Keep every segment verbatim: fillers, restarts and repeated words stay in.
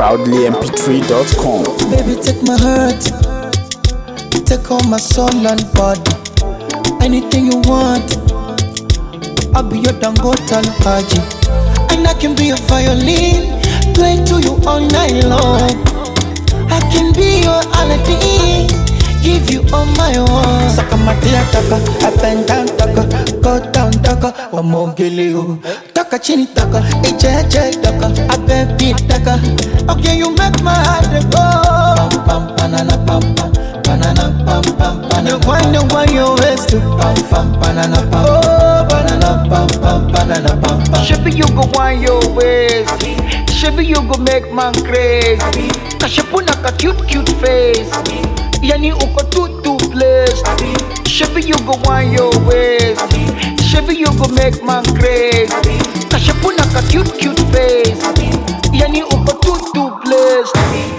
proudly m p three dot com. Baby, take my heart, take all my soul and body. Anything you want, I'll be your Dangote Alhaji. And I can be a violin, play to you all night long. I can be your Aladdin, give you all my own. Saka matia taka, up and down taka, go down taka, wamogele you. Taka chini taka, eche eche taka, abe beat taka. Okay, you make my heart go. Pam pam banana pam pam, banana pam pam banana. The one the one you waste to pam pam banana pam. Oh banana pam pam banana pam pam. Shabby you go wind your waist, Shabby you go make man crazy. Kashapuna ka cute cute face, yani uko too too blessed. Shabby you go wind your waist, Shabby you go make man crazy. Kashapuna ka cute cute face, yani uko too too blessed.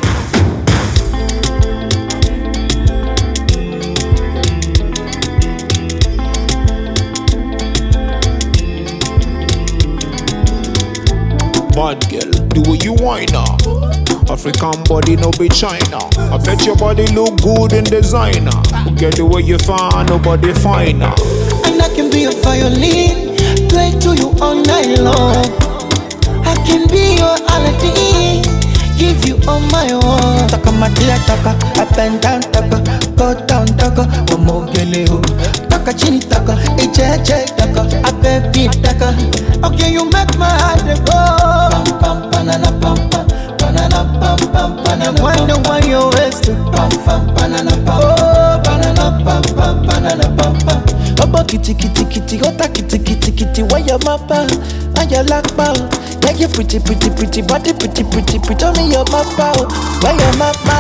Bad girl, do what you want now. African body, no be China. I bet your body look good in designer. Get the way you find, nobody finer. And I can be a violin, play to you all night long. I can be your Aladdin, give you all my own. Taka matia taka, up and down taka, go down taka, wamogele you. Taka chini taka, eche eche taka, abe beat taka. Okay, you make my heart go. Pam pam banana pam pam, banana pam pam banana. The one the one you waste to pam pam banana pam. Oh banana pam pam banana pam pam. Obo kitty kitty kitty, ota kitty kitty kitty. Why your mappa? Why your lakpa? Yeah, you pretty pretty pretty body pretty pretty pretty. Tell me your mappa. Why your mappa?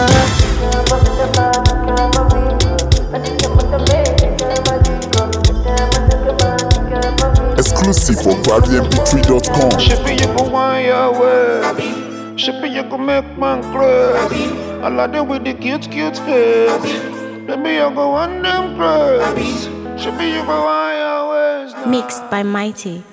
Exclusive for proudly m p three dot com. Shabby you go wind your waist, Shabby you go make man crazy. I like it with the cute cute face. Baby you go on them crazy. Shabby you go wind your waist now. Mixed by Mighty.